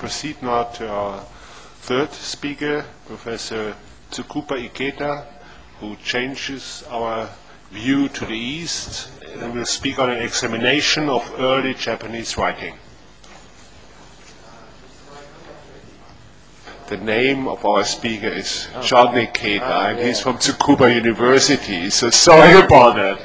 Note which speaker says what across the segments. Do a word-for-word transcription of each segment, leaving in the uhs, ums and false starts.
Speaker 1: proceed now to our third speaker, Professor Tsukuba Ikeda, who changes our view to the East and will speak on an examination of early Japanese writing. The name of our speaker is oh. John Ikeda, ah, and yeah. he's from Tsukuba University, so sorry about that.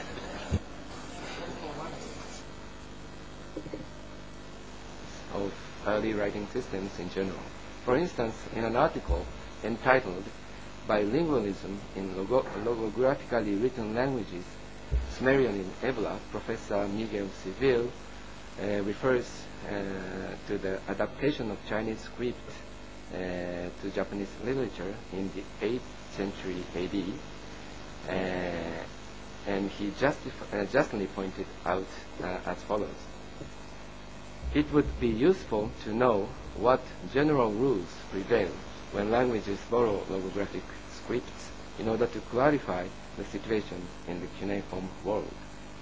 Speaker 2: Of early writing systems in general. For instance, in an article entitled Bilingualism in logo Logographically Written Languages, Sumerian in Ebla, Professor Miguel Civil uh, refers uh, to the adaptation of Chinese script uh, to Japanese literature in the eighth century A D, uh, and he uh, justly pointed out uh, as follows. It would be useful to know what general rules prevail when languages borrow logographic scripts in order to clarify the situation in the cuneiform world.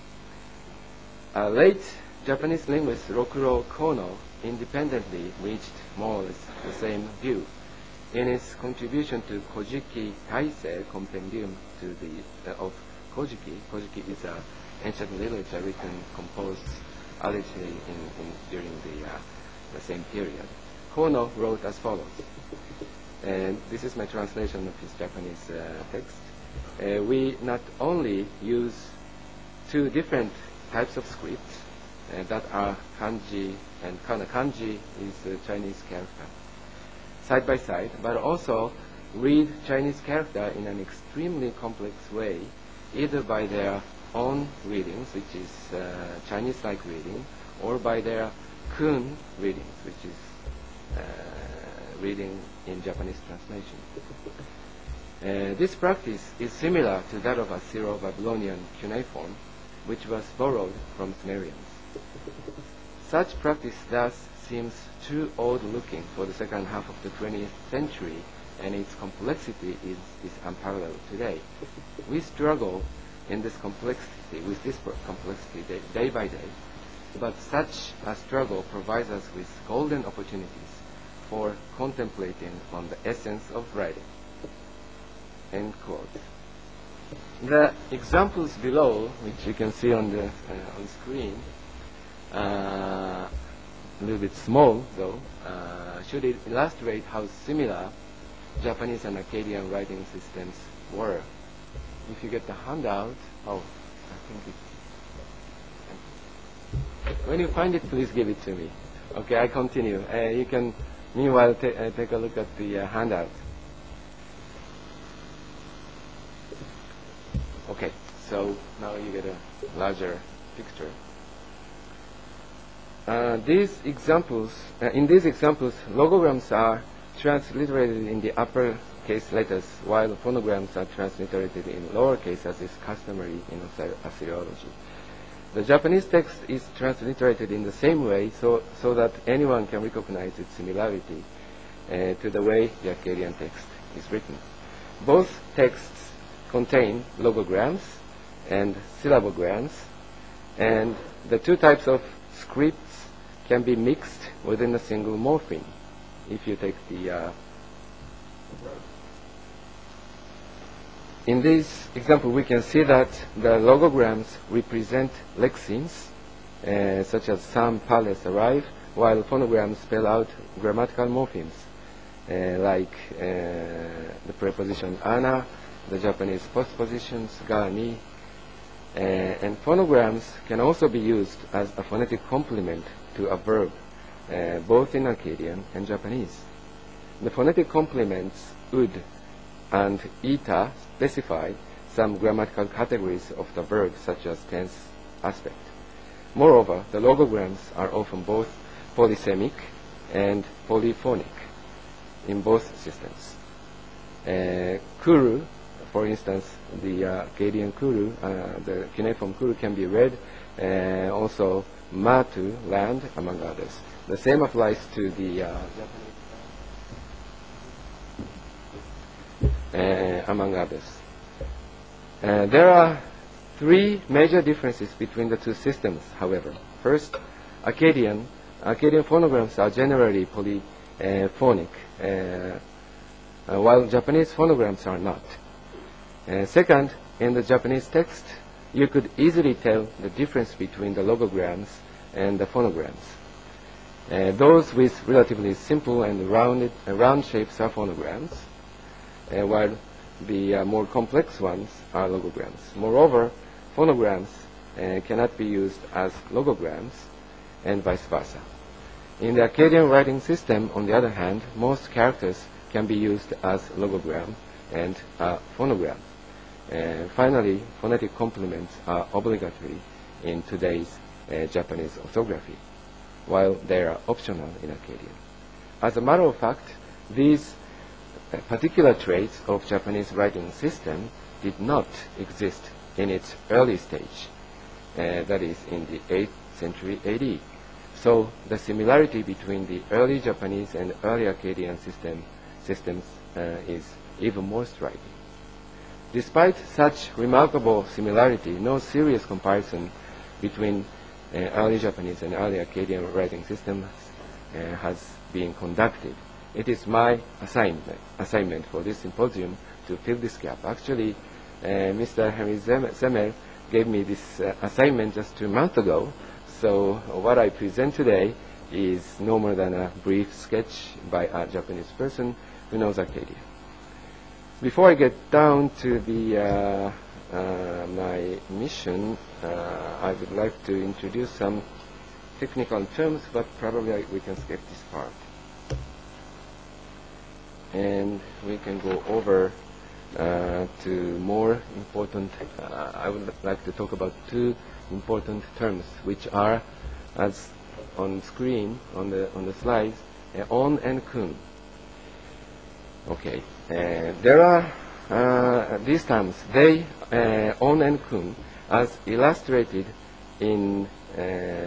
Speaker 2: A late Japanese linguist Rokuro Kono independently reached more or less the same view. In his contribution to Kojiki Taisei Compendium to the, uh, of Kojiki, Kojiki is an ancient literature written, composed allegedly in, in, during the, uh, the same period. Kono wrote as follows, and this is my translation of his Japanese uh, text. Uh, we not only use two different types of scripts uh, that are kanji and kana. Kanji is a Chinese character, side by side, but also read Chinese character in an extremely complex way, either by their own readings, which is uh, Chinese-like reading, or by their kun readings, which is uh, reading in Japanese translation. Uh, this practice is similar to that of Assyro-Babylonian cuneiform, which was borrowed from Sumerians. Such practice thus seems too old-looking for the second half of the twentieth century, and its complexity is, is unparalleled today. We struggle in this complexity, with this complexity day, day by day, but such a struggle provides us with golden opportunities for contemplating on the essence of writing. End quote. The examples below, which you can see on the uh, on screen, uh, a little bit small though, uh, should illustrate how similar Japanese and Akkadian writing systems were. If you get the handout, oh, I think it. When you find it, please give it to me. Okay, I continue. Uh, you can, meanwhile, ta uh, take a look at the uh, handout. Okay, so now you get a larger picture. Uh, these examples, uh, in these examples, logograms are transliterated in the upper case letters, while phonograms are transliterated in lowercase, as is customary in Assyriology. The Japanese text is transliterated in the same way, so, so that anyone can recognize its similarity uh, to the way the Akkadian text is written. Both texts contain logograms and syllabograms, and the two types of scripts can be mixed within a single morpheme. If you take the uh, in this example, we can see that the logograms represent lexemes, uh, such as some palace arrive, while phonograms spell out grammatical morphemes, uh, like uh, the preposition ana, the Japanese postpositions ga, ni, uh, and phonograms can also be used as a phonetic complement to a verb, uh, both in Akkadian and Japanese. The phonetic complements ud and ita specify some grammatical categories of the verb, such as tense aspect. Moreover, the logograms are often both polysemic and polyphonic in both systems. Uh, kuru, for instance, the uh, Akkadian kuru, uh, the cuneiform kuru can be read uh, also matu, land, among others. The same applies to the uh, Japanese Uh, among others. Uh, there are three major differences between the two systems, however. First, Akkadian uh, Akkadian phonograms are generally polyphonic, uh, uh, while Japanese phonograms are not. Uh, second, in the Japanese text, you could easily tell the difference between the logograms and the phonograms. Uh, those with relatively simple and rounded, uh, round shapes are phonograms, uh, while the uh, more complex ones are logograms. Moreover, phonograms uh, cannot be used as logograms, and vice versa. In the Akkadian writing system, on the other hand, most characters can be used as logogram and a phonogram. Uh, finally, phonetic complements are obligatory in today's uh, Japanese orthography, while they are optional in Akkadian. As a matter of fact, these uh, particular traits of Japanese writing system did not exist in its early stage, uh, that is, in the eighth century A D. So the similarity between the early Japanese and early Akkadian system, systems uh, is even more striking. Despite such remarkable similarity, no serious comparison between uh, early Japanese and early Akkadian writing systems uh, has been conducted. It is my assignment, assignment for this symposium to fill this gap. Actually, uh, Mister Henry Zemmer gave me this uh, assignment just two months ago, so what I present today is no more than a brief sketch by a Japanese person who knows Akkadian. Before I get down to the uh, uh, my mission, uh, I would like to introduce some technical terms, but probably I, we can skip this part. And we can go over uh, to more important, uh, I would like to talk about two important terms, which are, as on screen, on the, on the slides, uh, on and kun. Okay, uh, there are uh, these terms, they, uh, on and kun, as illustrated in uh,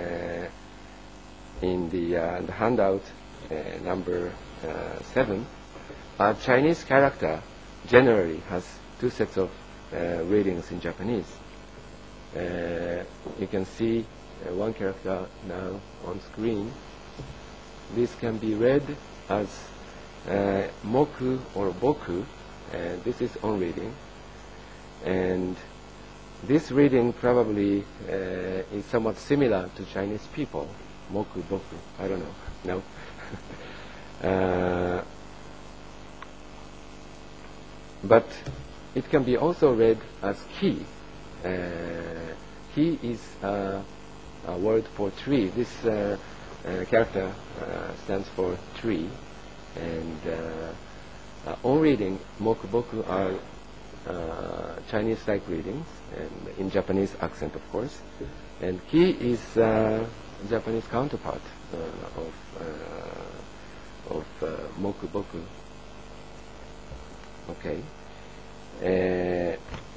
Speaker 2: in the, uh, the handout uh, number uh, seven. A Chinese character generally has two sets of uh, readings in Japanese. Uh, you can see uh, one character now on screen. This can be read as uh, moku or boku, and this is on reading. And this reading probably uh, is somewhat similar to Chinese people. Moku, boku, I don't know, no? uh, but it can be also read as ki. Uh, ki is uh, a word for tree. This uh, uh, character uh, stands for tree. And uh, uh, on reading, moku boku are uh, Chinese-like readings, and in Japanese accent, of course. And ki is uh, Japanese counterpart uh, of uh, of uh, moku boku. Okay. Uh,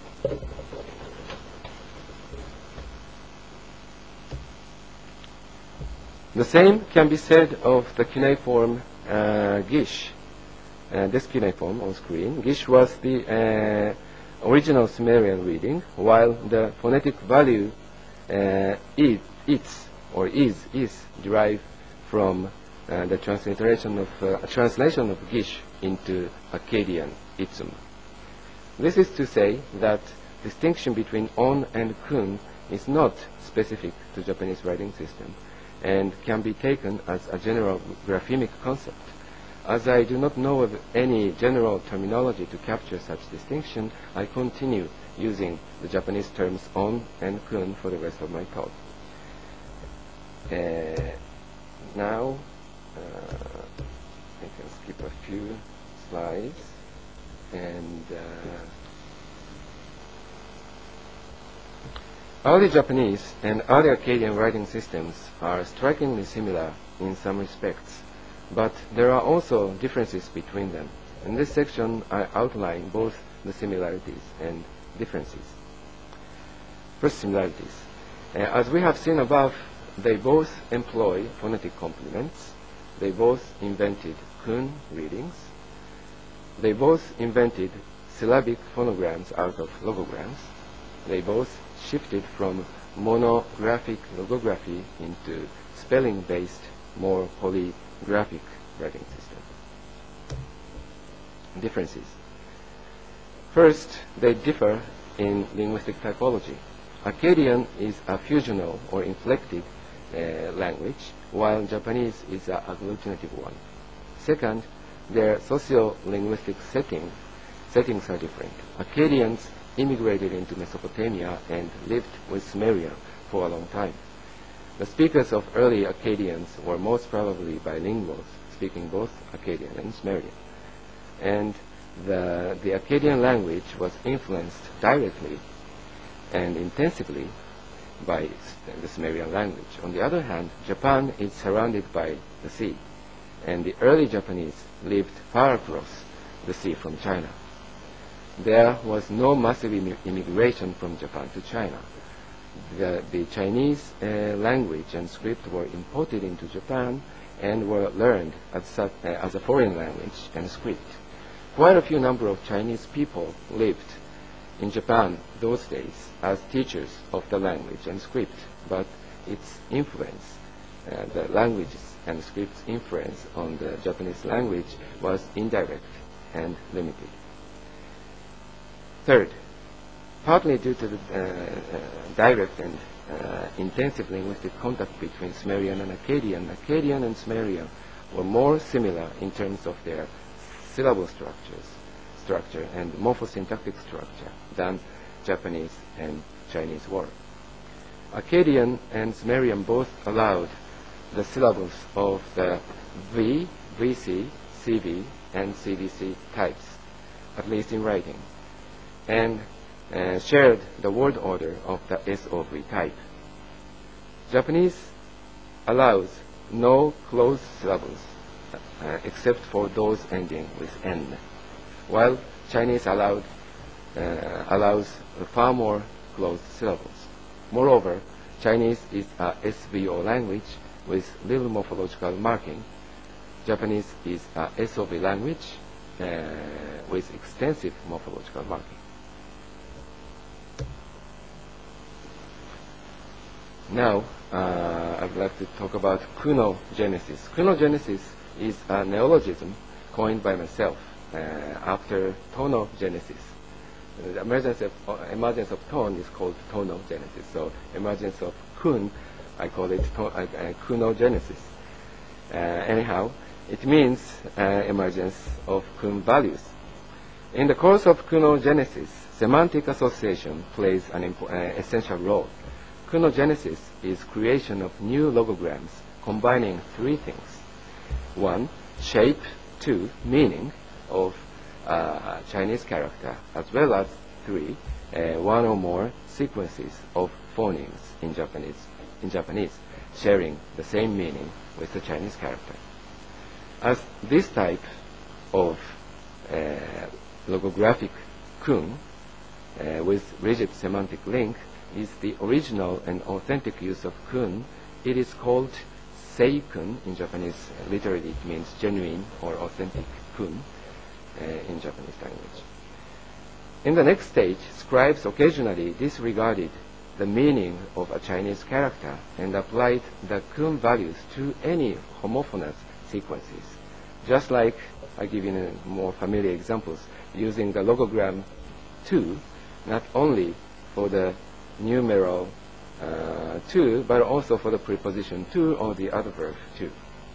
Speaker 2: the same can be said of the cuneiform uh, Gish. Uh, this cuneiform on screen. Gish was the uh, original Sumerian reading, while the phonetic value uh, is, its or is is derived from uh, the transliteration of uh, a translation of Gish into Akkadian Itsum. This is to say that distinction between on and kun is not specific to Japanese writing system and can be taken as a general graphemic concept. As I do not know of any general terminology to capture such distinction, I continue using the Japanese terms on and kun for the rest of my talk. Uh, now, uh, I can skip a few slides. And uh, early Japanese and early Akkadian writing systems are strikingly similar in some respects, but there are also differences between them. In this section, I outline both the similarities and differences. First, similarities. Uh, as we have seen above, they both employ phonetic complements. They both invented kun readings. They both invented syllabic phonograms out of logograms. They both shifted from monographic logography into spelling-based more polygraphic writing system. Differences. First, they differ in linguistic typology. Akkadian is a fusional or inflected uh, language, while Japanese is an agglutinative one. Second, their socio-linguistic setting, settings are different. Akkadians immigrated into Mesopotamia and lived with Sumerian for a long time. The speakers of early Akkadians were most probably bilinguals, speaking both Akkadian and Sumerian. And the, the Akkadian language was influenced directly and intensively by the Sumerian language. On the other hand, Japan is surrounded by the sea, and the early Japanese lived far across the sea from China. There was no massive Im immigration from Japan to China. The, the Chinese uh, language and script were imported into Japan and were learned as, such, uh, as a foreign language and script. Quite a few number of Chinese people lived in Japan those days as teachers of the language and script, but its influence, uh, the languages and script's influence on the Japanese language was indirect and limited. Third, partly due to the uh, uh, direct and uh, intensive linguistic contact between Sumerian and Akkadian, Akkadian and Sumerian were more similar in terms of their syllable structures, structure and morphosyntactic structure than Japanese and Chinese were. Akkadian and Sumerian both allowed the syllables of the V, V C, C V, and C D C types, at least in writing, and uh, shared the word order of the S O V type. Japanese allows no closed syllables uh, except for those ending with N, while Chinese allowed, uh, allows far more closed syllables. Moreover, Chinese is a S V O language with little morphological marking. Japanese is a S O V language uh, with extensive morphological marking. Now, uh, I'd like to talk about kunogenesis. Kunogenesis is a neologism coined by myself uh, after tonogenesis. The emergence of, uh, emergence of tone is called tonogenesis. So emergence of kun, I call it to, uh, uh, kunogenesis. Uh, anyhow, it means uh, emergence of kun values. In the course of kunogenesis, semantic association plays an impo uh, essential role. Kunogenesis is creation of new logograms combining three things. One, shape. Two, meaning of uh, Chinese character, as well as three, uh, one or more sequences of phonemes in Japanese, in Japanese, sharing the same meaning with the Chinese character. As this type of uh, logographic kun uh, with rigid semantic link is the original and authentic use of kun, it is called seikun in Japanese. Uh, literally it means genuine or authentic kun uh, in Japanese language. In the next stage, scribes occasionally disregarded the meaning of a Chinese character and applied the kun values to any homophonous sequences. Just like, I give you more familiar examples, using the logogram two, not only for the numeral uh, two, but also for the preposition to or the adverb to,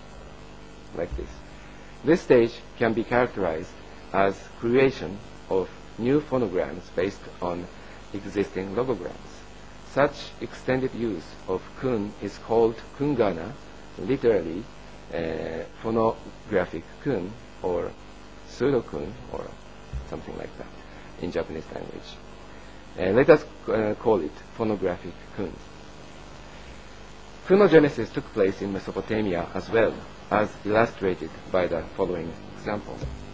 Speaker 2: like this. This stage can be characterized as creation of new phonograms based on existing logograms. Such extended use of kun is called kungana, literally uh, phonographic kun or pseudo-kun or something like that in Japanese language. Uh, let us uh, call it phonographic kun. Kunogenesis took place in Mesopotamia as well, as illustrated by the following example.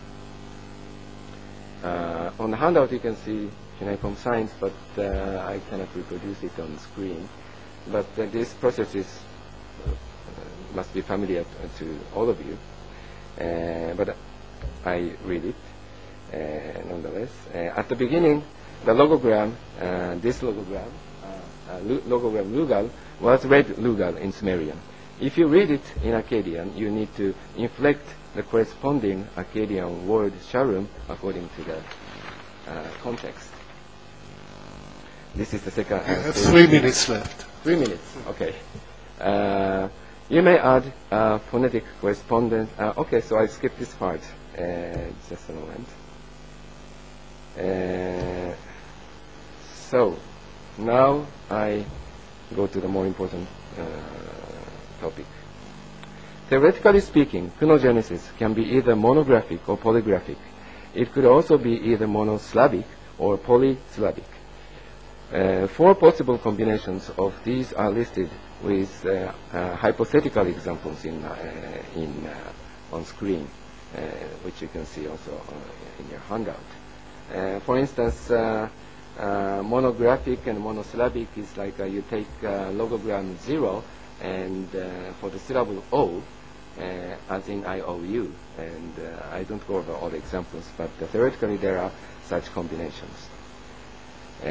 Speaker 2: Uh, on the handout you can see cuneiform signs, but uh, I cannot reproduce it on the screen. But uh, this process is, uh, must be familiar to, to all of you. Uh, but I read it uh, nonetheless. Uh, at the beginning, the logogram, uh, this logogram, uh, uh, logogram lugal, was read lugal in Sumerian. If you read it in Akkadian, you need to inflect the corresponding Akkadian word sharum according to the uh, context. This is the second.
Speaker 1: You
Speaker 2: Uh,
Speaker 1: have three minutes left.
Speaker 2: Three minutes, okay. Uh, you may add uh, phonetic correspondence. Uh, okay, so I skipped this part. Uh, just a moment. Uh, so now I go to the more important uh, topic. Theoretically speaking, kunogenesis can be either monographic or polygraphic. It could also be either monosyllabic or polysyllabic. Uh, four possible combinations of these are listed with uh, uh, hypothetical examples in, uh, in, uh, on screen, uh, which you can see also uh, in your handout. Uh, for instance, uh, uh, monographic and monosyllabic is like uh, you take uh, logogram zero and uh, for the syllable O, uh, as in I O U. And uh, I don't go over all the examples, but uh, theoretically there are such combinations. Uh,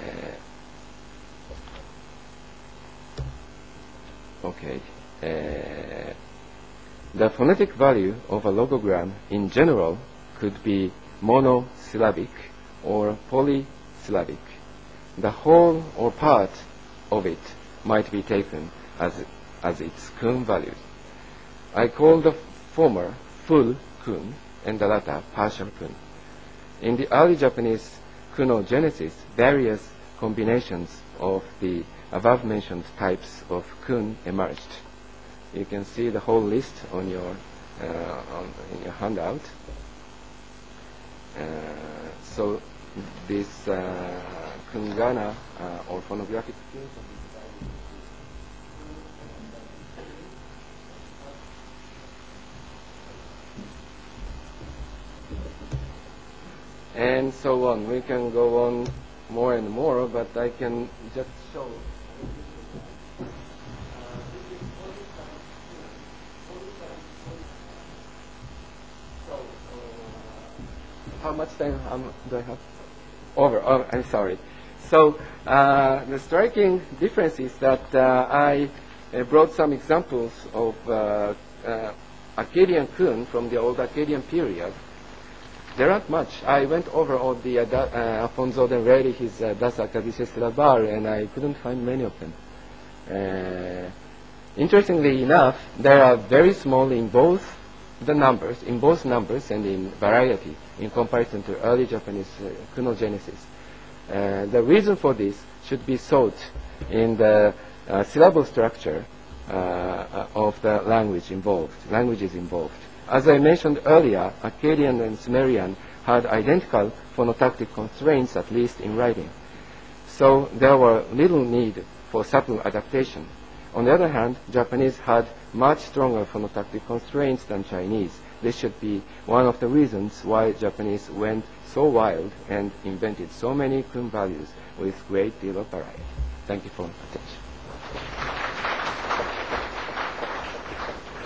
Speaker 2: okay. Uh, the phonetic value of a logogram in general could be monosyllabic or polysyllabic. The whole or part of it might be taken as, as its kun value. I call the former full kun and the latter partial kun. In the early Japanese kunogenesis, various combinations of the above-mentioned types of kun emerged. You can see the whole list on your uh, on, in your handout. Uh, so this uh, kungana uh, or phonographic kun. And so on. We can go on more and more, but I can just show. So, uh, how much time um, do I have? Over. Oh, I'm sorry. So uh, the striking difference is that uh, I uh, brought some examples of uh, uh, Akkadian kun from the old Akkadian period. There aren't much. I went over all the uh, da, uh, Alfonso Denreri, his uh, Das Akkadisches Labar, and I couldn't find many of them. Uh, interestingly enough, they are very small in both the numbers, in both numbers and in variety, in comparison to early Japanese uh, kunogenesis. Uh, the reason for this should be sought in the uh, syllable structure uh, of the language involved, languages involved. As I mentioned earlier, Akkadian and Sumerian had identical phonotactic constraints, at least in writing. So there were little need for subtle adaptation. On the other hand, Japanese had much stronger phonotactic constraints than Chinese. This should be one of the reasons why Japanese went so wild and invented so many kun values with great deal of variety. Thank you for attention.